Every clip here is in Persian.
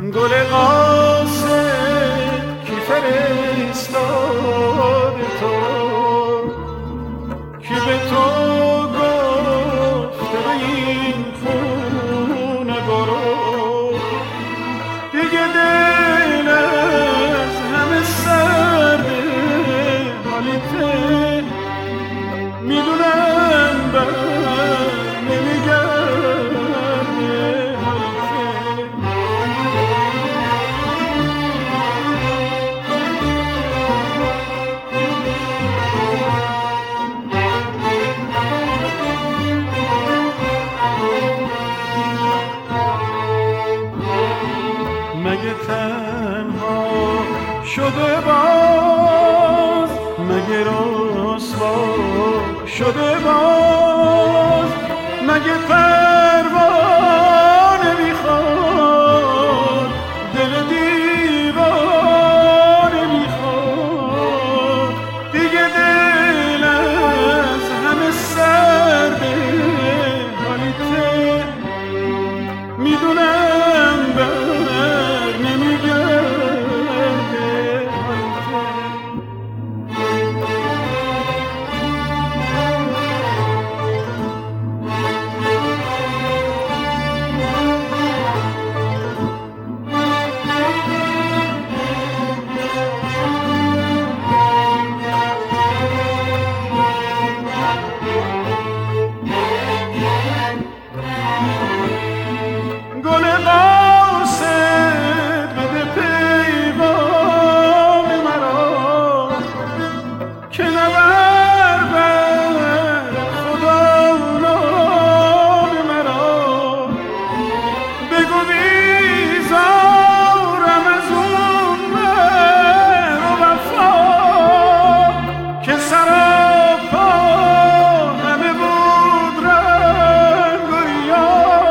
گل قاصد کی فرستاد تو، کی به تو گفته به این خونه برو. دیگه دل از همه سرده حالیته، میدونم بر نمیگرده حالیته. مگه تنها شده باز، مگه رسوا شده باز، مگه پروانه میخواد دل دیوانه میخواد. دیگه دل از همه سرده حالیته، میدونم بر نمیگرده حالیته. گل قاصد بده پیغام مرا، که نبر بر خدا نام مرا. بگو بیزارم از اون مهر و وفا، که سراپا همه بود رنگ و ریا.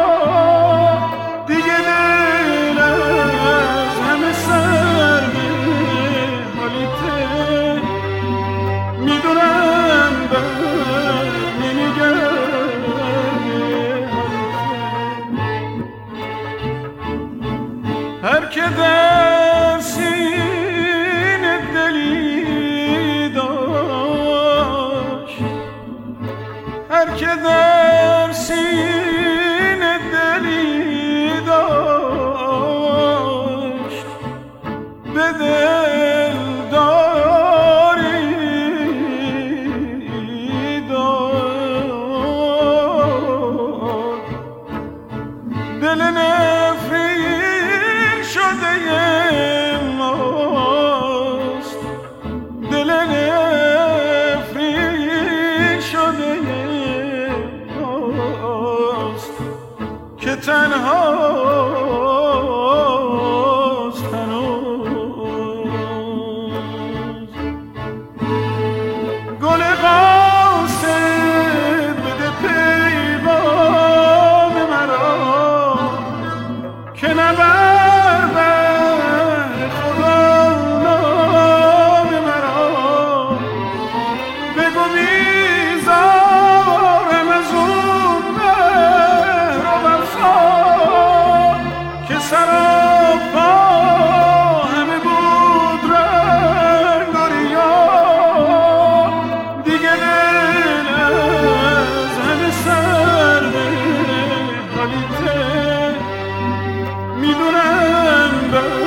دیگه دل از همه سرده حالیته، میدونم بر نمیگرده حالیته. هر که در سینه دلی داشت، هر که در سینه دلی داشت، به دلداری داد. دل نفرین شده ماست، دل نفرین شده ماست، که تنهاست هنوز. گل قاصد بده پیغام مرا، که نبر بر خدا نام مرا. بگو بیزارم از اون مهر و وفا، که سراپا همه بود رنگ و ریا. دیگه دل از همه سرده حالیته، میدونم بر